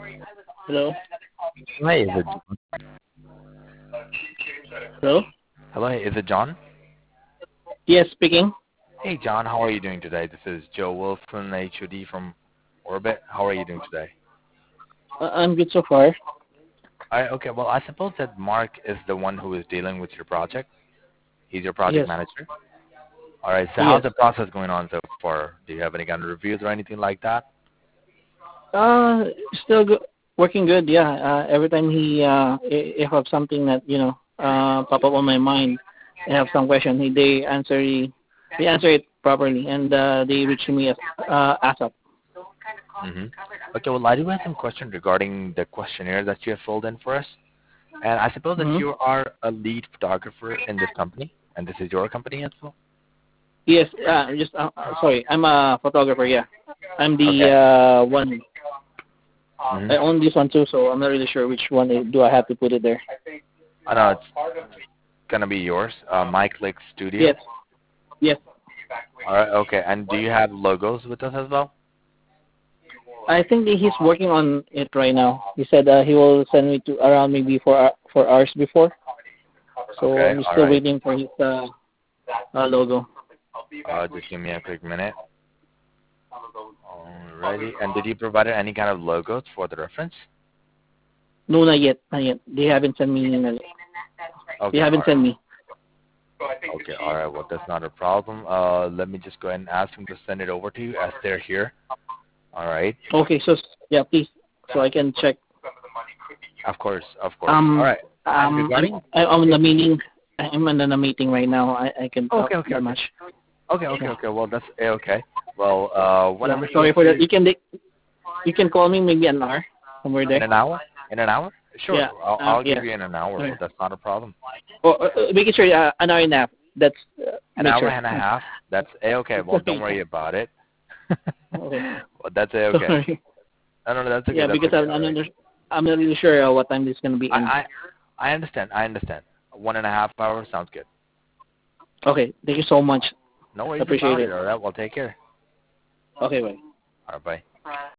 Hello? Hi, is it Hello? hello? Is it John? Yes, speaking. Hey, John. How are you doing today? This is Joe Wilson, HOD from Orbit. How are you doing today? I'm good so far. Okay. Well, I suppose that Mark is the one who is dealing with your project. He's your project Yes. manager. All right. So how's Yes. the process going on so far? Do you have any kind of reviews or anything like that? Uh, Still good. Working good, yeah. Every time if I have something that, pop up on my mind, I have some question, they answer it properly, and they reach me as ASAP. Mm-hmm. Okay. Well, I do have some questions regarding the questionnaire that you have filled in for us. And I suppose that Mm-hmm. you are a lead photographer in this company, and this is your company as well? Yes, sorry, I'm a photographer, yeah. I'm Okay. the one. Mm-hmm. I own this one too, so I'm not really sure which one do I have to put it there. I know it's gonna be yours. My Click Studio. Yes. Yes. All right. Okay. And do you have logos with us as well? I think that he's working on it right now. He said he will send me to around maybe 4 hours before. So Okay. I'm All still right. waiting for his logo. Just give me a quick minute. Alrighty. And did you provide any kind of logos for the reference? No, not yet. Not yet. They haven't sent me. They Okay. All haven't right. sent me. Okay. All right. Well, that's not a problem. Let me just go ahead and ask them to send it over to you as they're here. All right. Okay, so yeah, please, so I can check. Of course. Of course. All right. And regarding. I'm in the meeting. I'm in the meeting right now. I can talk Okay. Okay. that Okay. much. Okay. Okay. Yeah. Okay. Well, that's okay. Well, Yeah. whenever you Sorry get for that. free. You can call me maybe an hour somewhere In there. an hour? In an hour? Sure. Yeah. I'll give Yeah. you in an hour. Sorry. Well, that's not a problem. Making sure an hour and a half. That's An make hour sure. and a half? That's a-okay. Well, don't worry about it. Okay. Well, that's a-okay. Sorry. No, no, no, that's okay. Yeah, That's because okay. All right. I'm not really sure what time this is gonna be in. I, I understand. I understand. 1.5 hours sounds good. Okay. Thank you so much. No worries Appreciate about it. it. All right. Well, take care. Okay, bye. All right. Bye.